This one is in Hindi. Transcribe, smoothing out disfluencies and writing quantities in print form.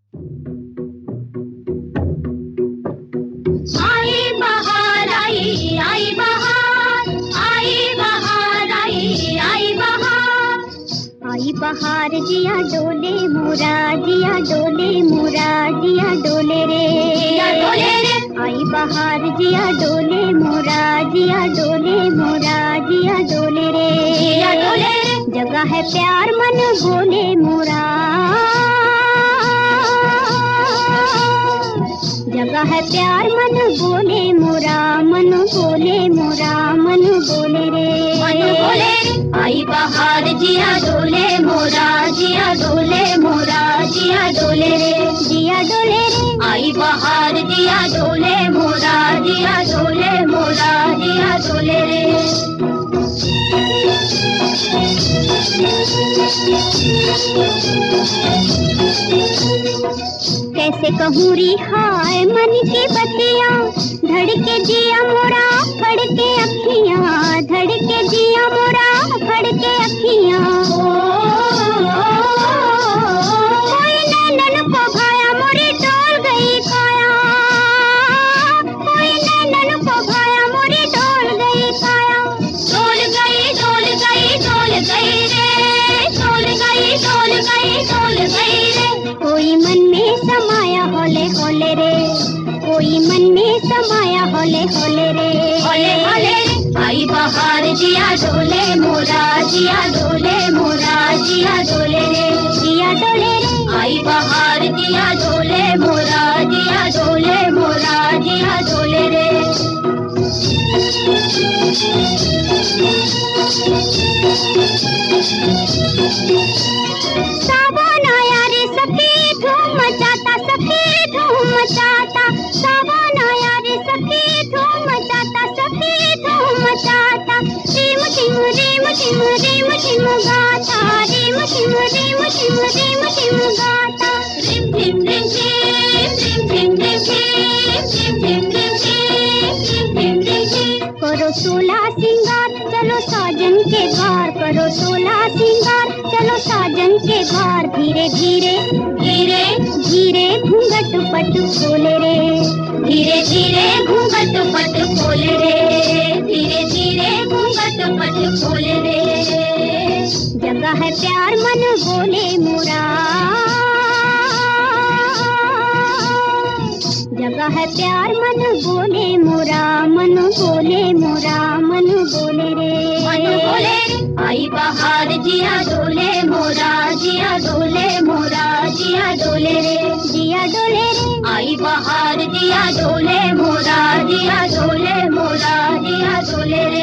आई बहार आई बहार, आई बहार आई बहार। आई बहार जिया डोले मोरा, जिया डोले मोरा, जिया डोले रे, जिया डोले रे। आई बहार जिया डोले मोरा, जिया डोले मोरा, जिया डोले रे, जिया डोले रे। जगह है प्यार मन बोले मोरा, जगह है प्यार मन बोले मोरा, मन बोले मोरा, मन बोले रे, मन बोले रे। आई बहार जिया डोले मोरा, जिया डोले मोरा, जिया डोले रे, जिया डोले रे। आई बहार जिया डोले मोरा, जिया डोले मोरा, जिया डोले रे। कैसे कहूँ री हाय मन की बतिया, धड़के जिया मोरा फड़के अखियाँ, धड़के जिया मोरा फड़के अखियाँ। कोई नैनन को भाया मोरी डोल गई काया, कोई नैनन को भाया मोरी डोल गई काया। डोल गई डोल गई डोल गई रे, डोल गई डोल गई डोल गई रे। कोई मन में समाया होले होले रे, कोई मन में समाया होले होले रे, होले होले रे। आई बहार जिया डोले मोरा, जिया डोले मोरा, जिया डोले रे, जिया डोले रे। आई बहार जिया डोले मोरा, जिया डोले मोरा, जिया डोले रे। सावन आया रे सखी धूम मचाता, सखी धूम मचाता। सावन आया रे सखी धूम मचाता, सखी धूम मचाता। रिम झिम रिम झिम रिम झिम गाता, रिम झिम रिम झिम रिम झिम गाता। रिम झिम रिम झिम रिम झिम रिम झिम रिम झिम रिम झिम रिम झिम झिम। करो सोला सिंगार चलो साजन के घर, करो सोला सिंगार चलो साजन के घर। धीरे धीरे धीरे धीरे घूंघट पट खोले रे, धीरे धीरे घूंघट पट खोले रे, धीरे धीरे घूंघट पट खोले रे। जगह है प्यार मन बोले मोरा, जगह है प्यार मन बोले मोरा, मन बोले मोरा, मन बोले रे, मन बोले रे। आई बहार जिया डोले मोरा, जिया डोले मोरा, जिया डोले रे, जिया डोले रे। आई बहार जिया डोले मोरा, जिया डोले मोरा, जिया डोले रे।